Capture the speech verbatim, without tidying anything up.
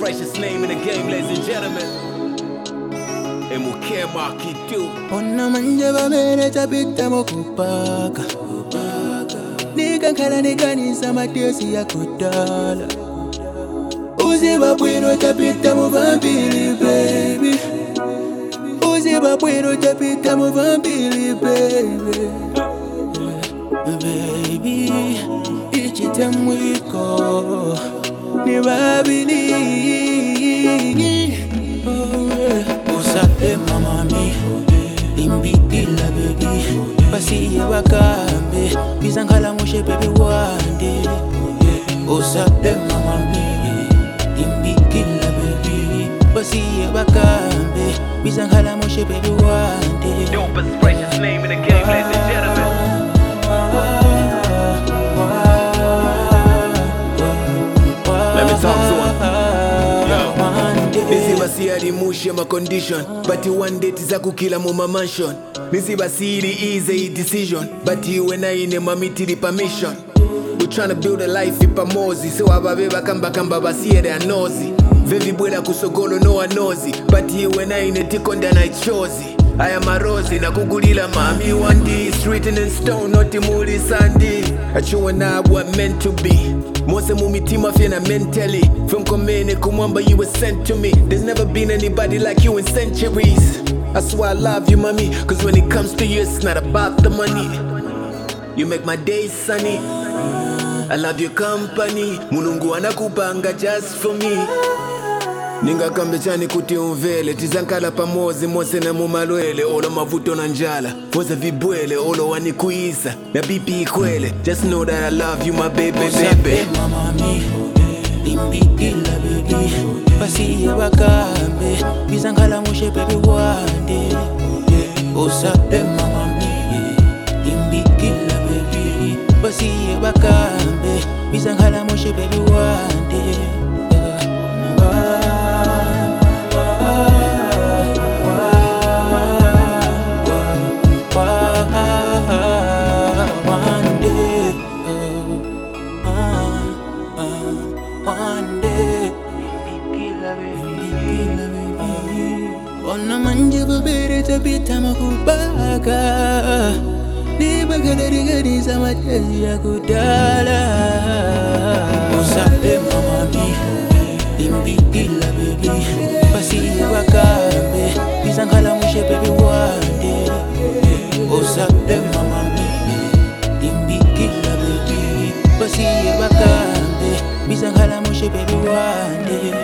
freshest name in the game, ladies and gentlemen. M K Makitu. Ona manje bamene tapita mokupaka Nikankhala nikanisa matesi ya kudala Uziba bwino tapita muvambili baby Uziba bwino tapita muvambili baby Baby, ichite mwiko ni babili Usape mamami Imbitila baby Pasiye bakambe Bizankhala mushe baby wande Usape mamami Imbitila baby Pasiye bakambe Bizankhala mushe baby wande Dopest freshest name in the game, ladies and gentlemen. Let me talk to him. Niziba siri mushe ma condition, but one day tizakukila mu ma mansion. Niziba siri easy decision, but you and I in ma mitiri permission. We tryna build a life ipa mozi, so ababe bakamba kamba basiye they are nosy. Vevi bwela kusogolo no one nosy, but you and I in a tikonda na chozi. I am a rose na kugulila mami one day, written in stone, not imuli sandy. That you and I were meant to be. Mose mumitima fena mentally. From Komene Kumwamba you were sent to me. There's never been anybody like you in centuries. That's why I love you, mommy. Cause when it comes to you, it's not about the money. You make my days sunny. I love your company. Mulungu anakupanga just for me. Ninga kambe chani kuti umvele Tizankala pamozi mose na mumalwele Olo mavuto na njala Voza vibwele Olo wanikuisa Na bipi ikwele Just know that I love you my baby baby Usape mamami Imbitila baby Pasiye bakambe Bizankhala mushe baby wande Usape mamami Imbitila baby Pasiye bakambe Bizankhala mushe baby wande One day, ona manje babere tapita makupaka Nibagala riganiza matezi ya kudala Usape mamami Imbitila baby Pasiye bakambe Bizankhala mushe baby wande Usape mamami Imbitila baby Pasiye bakambe Bizankhala mushe baby wande